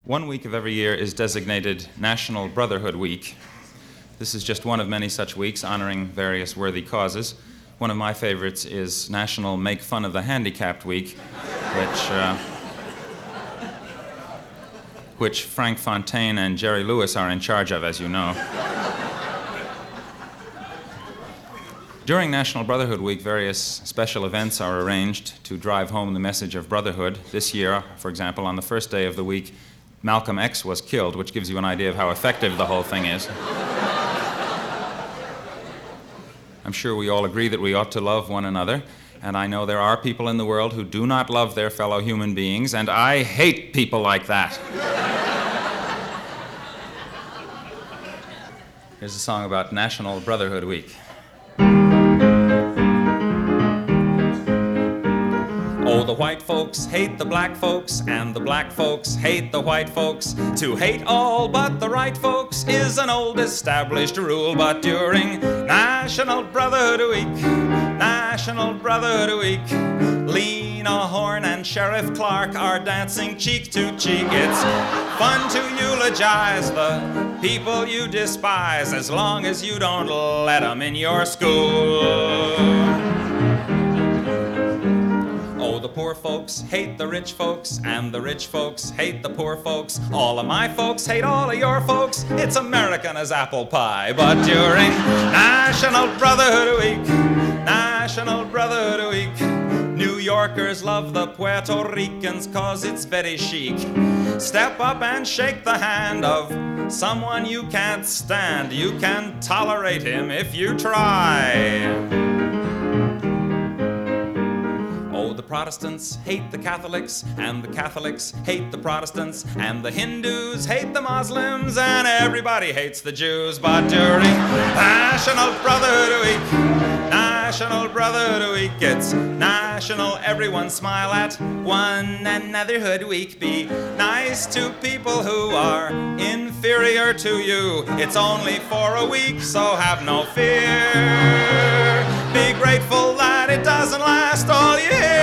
One week of every year is designated National Brotherhood Week. This is just one of many such weeks honoring various worthy causes. One of my favorites is National Make Fun of the Handicapped Week, which Frank Fontaine and Jerry Lewis are in charge of, as you know. During National Brotherhood Week, various special events are arranged to drive home the message of brotherhood. This year, for example, on the first day of the week, Malcolm X was killed, which gives you an idea of how effective the whole thing is. I'm sure we all agree that we ought to love one another, and I know there are people in the world who do not love their fellow human beings, and I hate people like that. Here's a song about National Brotherhood Week. Oh, the white folks hate the black folks, and the black folks hate the white folks. To hate all but the right folks is an old established rule, but during National Brotherhood Week, Lena Horne and Sheriff Clark are dancing cheek to cheek. It's fun to eulogize the people you despise, as long as you don't let them in your school. Oh, the poor folks hate the rich folks, and the rich folks hate the poor folks. All of my folks hate all of your folks. It's American as apple pie. But during National Brotherhood Week, New Yorkers love the Puerto Ricans 'cause it's very chic. Step up and shake the hand of someone you can't stand. You can tolerate him if you try. Oh, the Protestants hate the Catholics, and the Catholics hate the Protestants, and the Hindus hate the Muslims, and everybody hates the Jews. But during National Brotherhood Week, it's national, everyone smile at one another hood week. Be nice to people who are inferior to you. It's only for a week, so have no fear. Be grateful that it doesn't last all year.